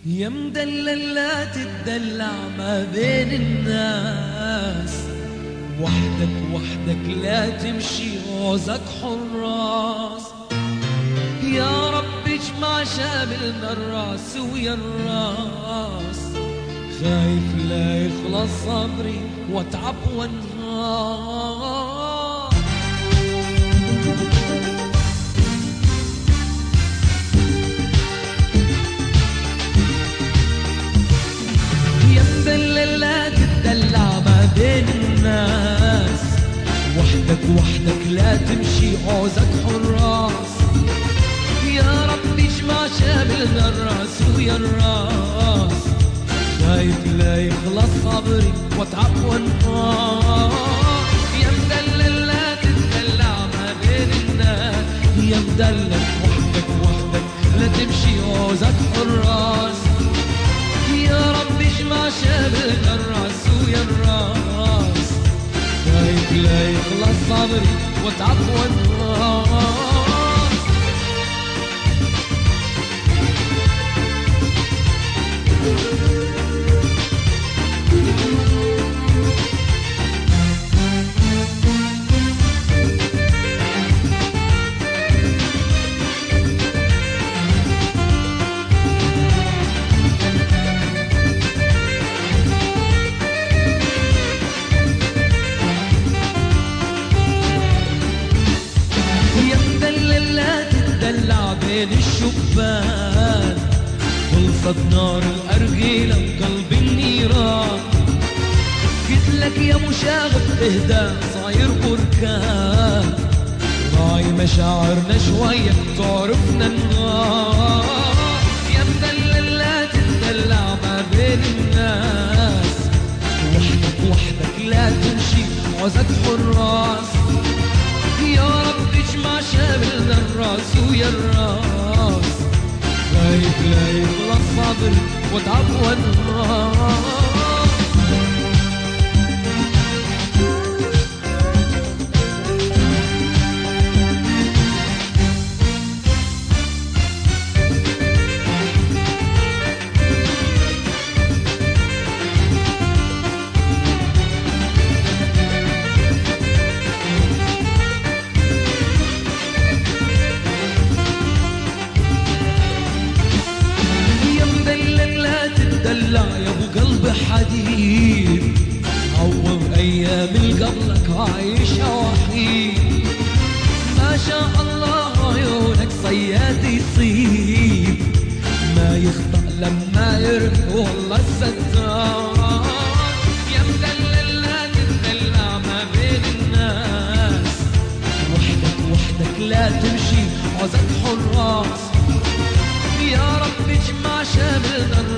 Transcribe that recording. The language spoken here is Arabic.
يا مدلل لا تتدلع ما بين الناس، وحدك وحدك لا تمشي عوزك حراس. يا رب اجمع شاملنا الراس ويا الراس، خايف لا يخلص صبري واتعب وانهار. يا مدلل لا تتدلع ما بين الناس، وحدك وحدك لا تمشي عوزك حراس. يا رب اجمع شاملنا الراس ويا الراس، خايف لا يخلص صبري واتعب وانهار. يا مدلل لا تتدلع ما بين الناس، يا مدلل وحدك وحدك لا تمشي عوزك حراس. يا رب اجمع شاملنا الراس ويا الراس، خايف لا يخلص صبري واتعب وانهار. بين الشبان خلصت نار الأرجيلة بقلب النيران. قلت لك يا مشاغب اهدى صاير بركان، راعي مشاعرنا شوية تعرفنا النار. يا مدلل لا تتدلع ما بين الناس، وحدك وحدك لا تمشي عوزك حراس. يا رب اجمع شاملنا الراس ويا الراس، خايف لا يخلص صبري واتعب وانهار. يا ابو قلب حديد، عوض ايام اللي قبلك عايشه وحيد. ما شاء الله عيونك صياد يصيب، ما يخطأ لما يرمي والله الستار. يا مدلل لا تتدلع ما بين الناس، وحدك وحدك لا تمشي عوزك حراس. يا رب اجمع شاملنا